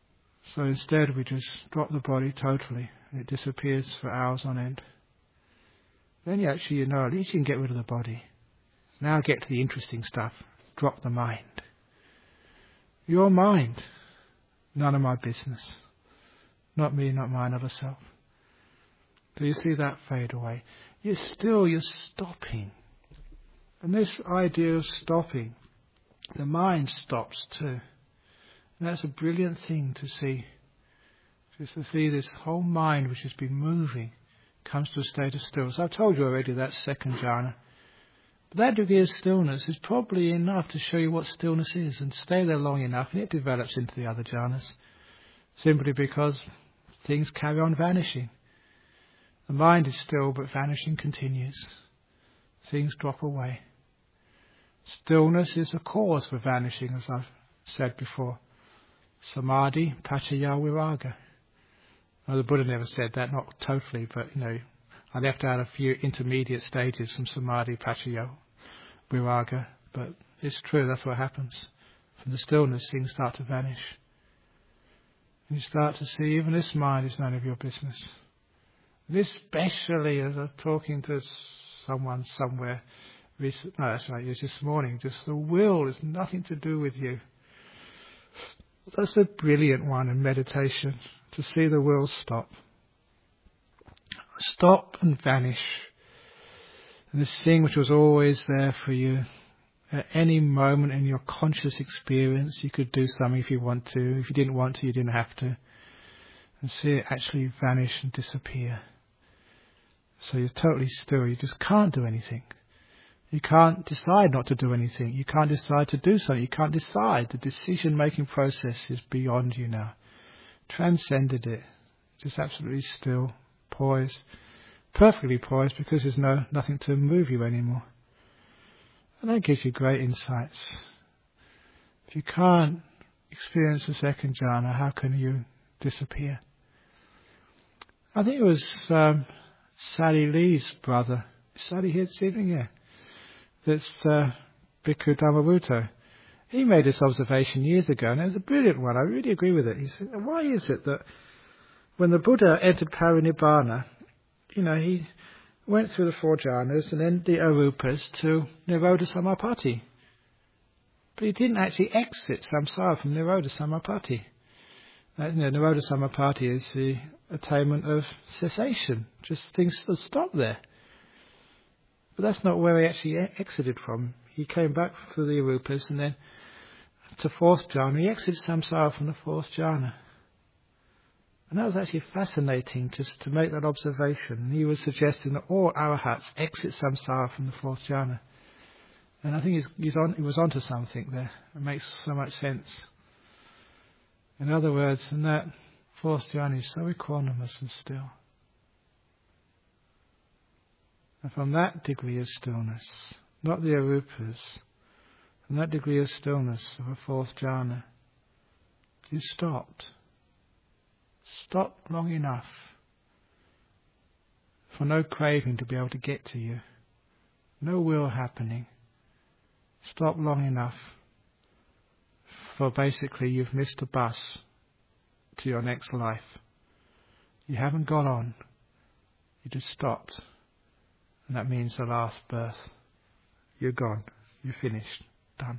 So instead we just drop the body totally and it disappears for hours on end. Then you actually, you know, at least you can get rid of the body. Now get to the interesting stuff. Drop the mind. Your mind. None of my business. Not me, not mine, not a self. Do you see that fade away? You're still, you're stopping. And this idea of stopping, the mind stops too. And that's a brilliant thing to see. Just to see this whole mind which has been moving comes to a state of stillness. I've told you already that's second jhana. But that degree of stillness is probably enough to show you what stillness is, and stay there long enough and it develops into the other jhanas. Simply because things carry on vanishing. The mind is still, but vanishing continues. Things drop away. Stillness is a cause for vanishing, as I've said before. Samadhi, Paccaya, Viraga. Well, the Buddha never said that, not totally, but you know, I left out a few intermediate stages from Samadhi, Paccaya, Viraga, but it's true, that's what happens. From the stillness, things start to vanish. And you start to see even this mind is none of your business. This especially, as I was talking to someone somewhere, recent, no, that's right, it was this morning, just the will is nothing to do with you. That's a brilliant one in meditation, to see the will stop. Stop and vanish. And this thing which was always there for you, at any moment in your conscious experience, you could do something if you want to. If you didn't want to, you didn't have to. And see it actually vanish and disappear. So you're totally still. You just can't do anything. You can't decide not to do anything. You can't decide to do something. You can't decide. The decision-making process is beyond you now. Transcended it. Just absolutely still, poised, perfectly poised, because there's no nothing to move you anymore. And that gives you great insights. If you can't experience the second jhana, how can you disappear? I think it was um, Sally Lee's brother. Is Sally here this evening? Yeah. That's uh, Bhikkhu Dhammavutta. He made this observation years ago, and it was a brilliant one. I really agree with it. He said, why is it that when the Buddha entered Parinibbana, you know, he went through the four jhanas and then the arupas to Nirodha Samapatti. But he didn't actually exit samsara from Nirodha Samapatti. Uh, you know, Nirodha Samapatti is the attainment of cessation. Just things that stop there. But that's not where he actually exited from. He came back through the arupas and then to fourth jhana. He exited samsara from the fourth jhana. And that was actually fascinating just to make that observation. He was suggesting that all arahats exit samsara from the fourth jhana. And I think he's, he's on, he was onto something there. It makes so much sense. In other words, in that fourth jhana is so equanimous and still. And from that degree of stillness, not the arupas, from that degree of stillness of a fourth jhana, you stopped. Stopped long enough for no craving to be able to get to you. No will happening. Stop long enough for basically you've missed a bus to your next life. You haven't got on. You just stopped. And that means the last birth. You're gone. You're finished. Done.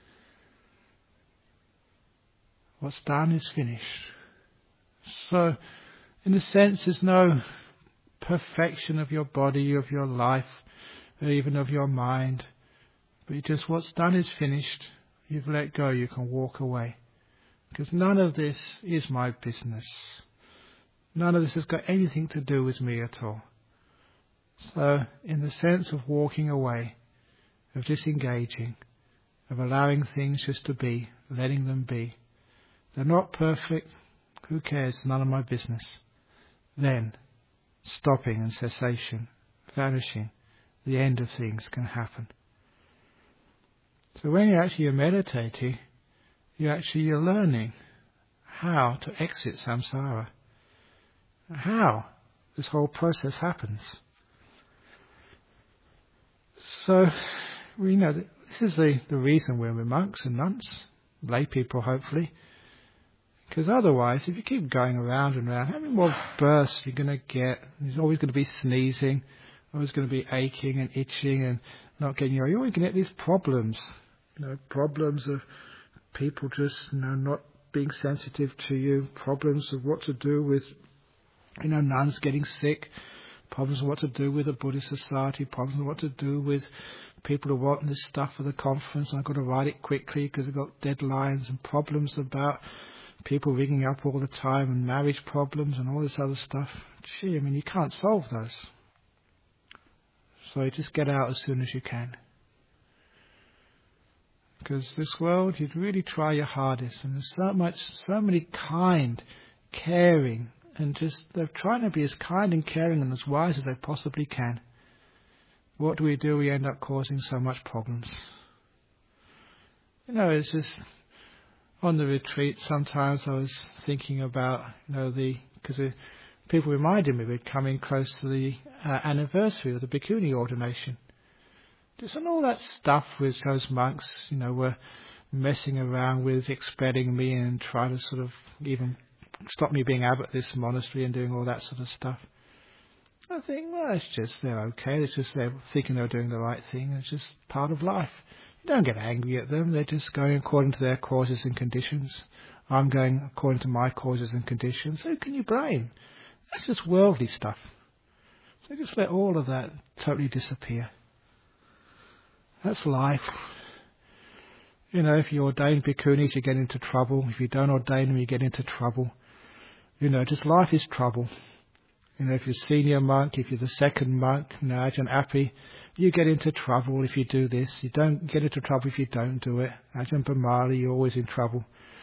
What's done is finished. So, in a sense, there's no perfection of your body, of your life, or even of your mind. But just what's done is finished. You've let go. You can walk away. Because none of this is my business. None of this has got anything to do with me at all. So, in the sense of walking away, of disengaging, of allowing things just to be, letting them be. They're not perfect. Who cares? None of my business. Then, stopping and cessation, vanishing, the end of things can happen. So when you actually are meditating, you actually are learning how to exit samsara. How this whole process happens. So, we know that this is the, the reason we're monks and nuns, lay people hopefully, Because otherwise, if you keep going around and around, how many more bursts you're going to get? There's always going to be sneezing, always going to be aching and itching and not getting, you know, you're always going to get these problems. You know, problems of people just, you know, not being sensitive to you, problems of what to do with, you know, nuns getting sick, problems of what to do with the Buddhist society, problems of what to do with people who want this stuff for the conference. I've got to write it quickly because I've got deadlines, and problems about people ringing up all the time, and marriage problems and all this other stuff. Gee, I mean, you can't solve those. So you just get out as soon as you can. Because this world, you'd really try your hardest, and there's so much, so many kind, caring, and just they're trying to be as kind and caring and as wise as they possibly can. What do we do? We end up causing so much problems. You know, it's just on the retreat. Sometimes I was thinking about, you know, the because people reminded me we're coming close to the uh, anniversary of the Bhikkhuni ordination. Just and all that stuff with those monks, you know, were messing around with, expelling me and trying to sort of even stop me being abbot at this monastery and doing all that sort of stuff. I think, well, it's just they're okay. It's just they're thinking they're doing the right thing. It's just part of life. You don't get angry at them. They're just going according to their causes and conditions. I'm going according to my causes and conditions. So who can you blame? That's just worldly stuff. So just let all of that totally disappear. That's life. You know, if you ordain bhikkhunis, you get into trouble. If you don't ordain them, you get into trouble. You know, just life is trouble. You know, if you're a senior monk, if you're the second monk, you know, Ajahn Api, you get into trouble if you do this. You don't get into trouble if you don't do it. Ajahn Brahmali, you're always in trouble.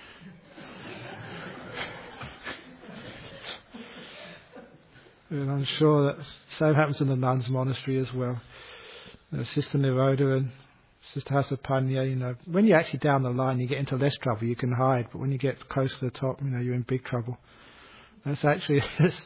And I'm sure that the same happens in the nuns' monastery as well. You know, Sister Niroda and Sister Hasapanya, you know, when you're actually down the line, you get into less trouble. You can hide, but when you get close to the top, you know, you're in big trouble. That's actually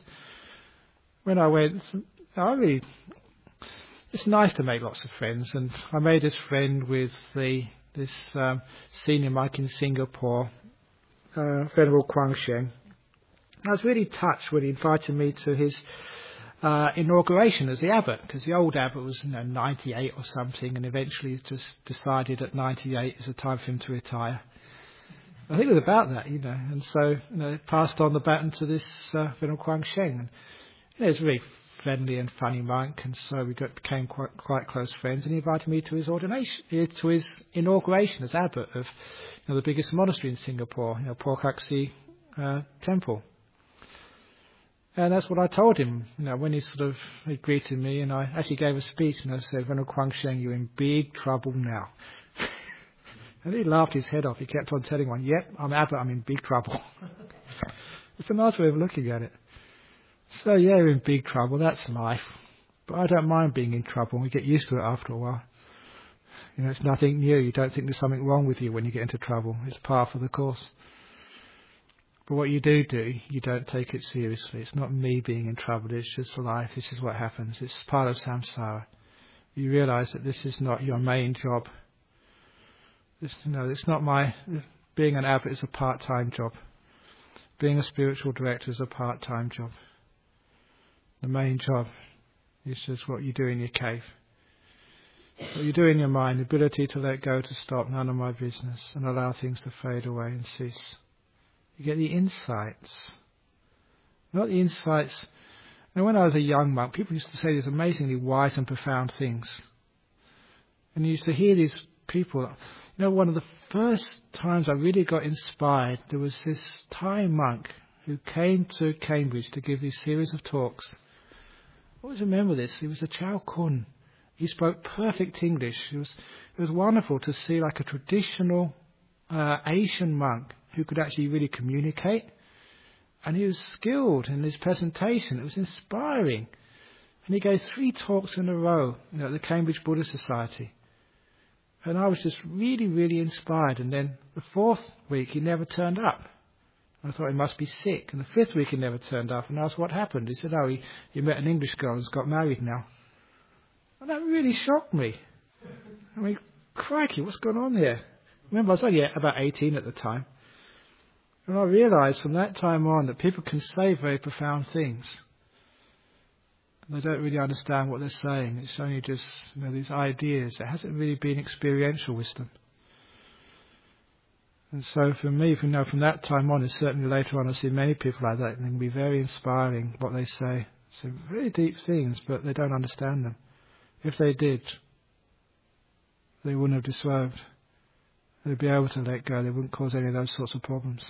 when I went. I really, it's nice to make lots of friends, and I made this friend with the this um, senior monk in Singapore, uh, Venerable Quang Sheng. I was really touched when he invited me to his uh, inauguration as the abbot, because the old abbot was, you know, ninety-eight or something, and eventually just decided at ninety-eight is the time for him to retire. I think it was about that, you know, and so, you know, passed on the baton to this uh, Venerable Quang Sheng. And, you know, he's a very friendly and funny monk, and so we got, became quite quite close friends. And he invited me to his ordination, to his inauguration as abbot of, you know, the biggest monastery in Singapore, you know, Pokaksi uh, Temple. And that's what I told him, you know, when he sort of he greeted me, and I actually gave a speech, and I said, Venerable Quang Sheng, you're in big trouble now. And he laughed his head off. He kept on telling one, yep, I'm abbot, I'm in big trouble. It's a nice way of looking at it. So yeah, you're in big trouble, that's life. But I don't mind being in trouble. We get used to it after a while. You know, it's nothing new. You don't think there's something wrong with you when you get into trouble. It's par for the course. But what you do do, you don't take it seriously. It's not me being in trouble, it's just life. This is what happens. It's part of samsara. You realise that this is not your main job. This, you know, it's not my... Being an abbot is a part-time job. Being a spiritual director is a part-time job. The main job is just what you do in your cave. What you do in your mind, the ability to let go, to stop, none of my business, and allow things to fade away and cease. You get the insights. Not the insights... And when I was a young monk, people used to say these amazingly wise and profound things. And you used to hear these people... You know, one of the first times I really got inspired, there was this Thai monk who came to Cambridge to give this series of talks. I always remember this. He was a Chao Kun. He spoke perfect English. It was it was wonderful to see like a traditional uh, Asian monk who could actually really communicate. And he was skilled in his presentation. It was inspiring. And he gave three talks in a row, you know, at the Cambridge Buddhist Society. And I was just really, really inspired. And then the fourth week, he never turned up. I thought he must be sick. And the fifth week, he never turned up. And I asked what happened. He said, oh, he, he met an English girl and has got married now. And that really shocked me. I mean, crikey, what's going on here? Remember, I was only about eighteen at the time. And I realised from that time on that people can say very profound things. They don't really understand what they're saying. It's only just, you know, these ideas. It hasn't really been experiential wisdom. And so for me, from, you know, from that time on, and certainly later on, I see many people like that, and they can be very inspiring what they say. So very deep things, but they don't understand them. If they did, they wouldn't have disrobed. They'd be able to let go. They wouldn't cause any of those sorts of problems.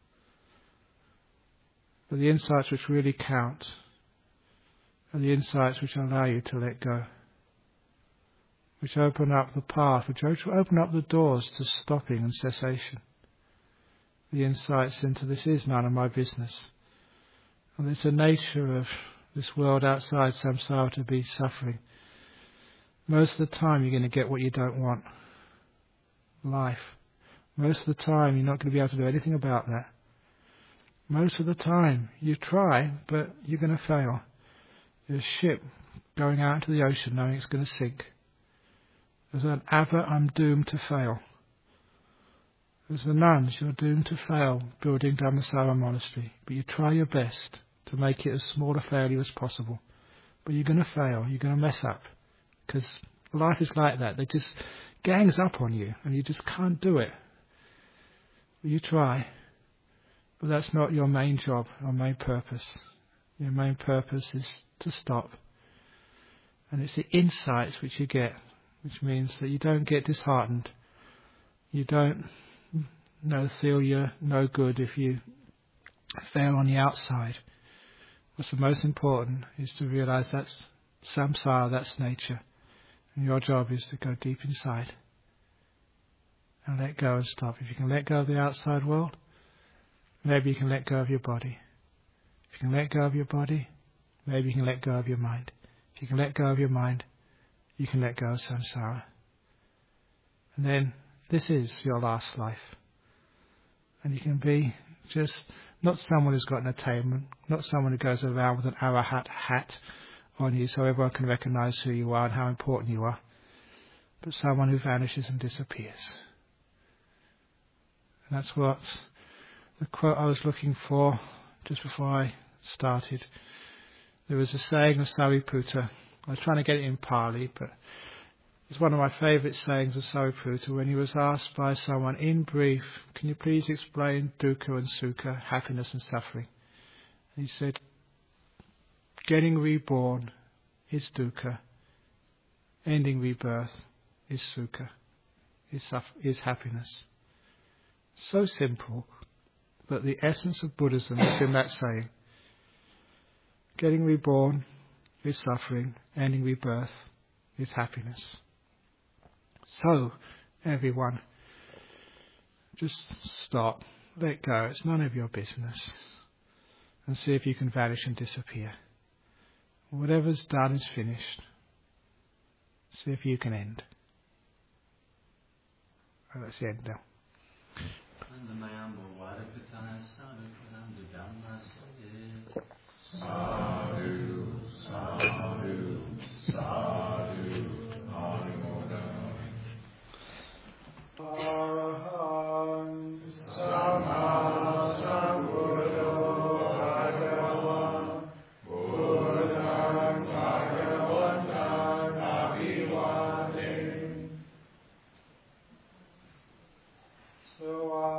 But the insights which really count are the insights which allow you to let go, which open up the path, which open up the doors to stopping and cessation. The insights into this is none of my business. And it's the nature of this world outside samsara to be suffering. Most of the time you're going to get what you don't want. Life. Most of the time you're not going to be able to do anything about that. Most of the time you try, but you're going to fail. There's a ship going out into the ocean knowing it's going to sink. As an Abba, I'm doomed to fail. As the nuns, you're doomed to fail building Dhammasara Monastery. But you try your best to make it as small a failure as possible. But you're going to fail. You're going to mess up. Because life is like that. It just gangs up on you and you just can't do it. But you try. But that's not your main job or main purpose. Your main purpose is to stop. And it's the insights which you get, which means that you don't get disheartened. You don't you know, feel you're no good if you fail on the outside. What's the most important is to realise that's samsara, that's nature. And your job is to go deep inside and let go and stop. If you can let go of the outside world, maybe you can let go of your body. If you can let go of your body, maybe you can let go of your mind. If you can let go of your mind, you can let go of samsara. And then this is your last life. And you can be just not someone who's got an attainment, not someone who goes around with an arahat hat on you so everyone can recognise who you are and how important you are, but someone who vanishes and disappears. And that's what the quote I was looking for just before I started. There was a saying of Sariputta. I was trying to get it in Pali, but it's one of my favourite sayings of Sariputta when he was asked by someone, in brief, can you please explain dukkha and sukha, happiness and suffering? And he said, getting reborn is dukkha, ending rebirth is sukha, is, suff- is happiness. So simple, but the essence of Buddhism is in that saying. Getting reborn is suffering, ending rebirth is happiness. So, everyone, just stop, let go, it's none of your business, and see if you can vanish and disappear. Whatever's done is finished. See if you can end. Well, that's the end now. Sadhu, sadhu, sadhu, Arahant Sama Sambuddho Bhagavan Buddhang Bhagavantan Abhivadin. So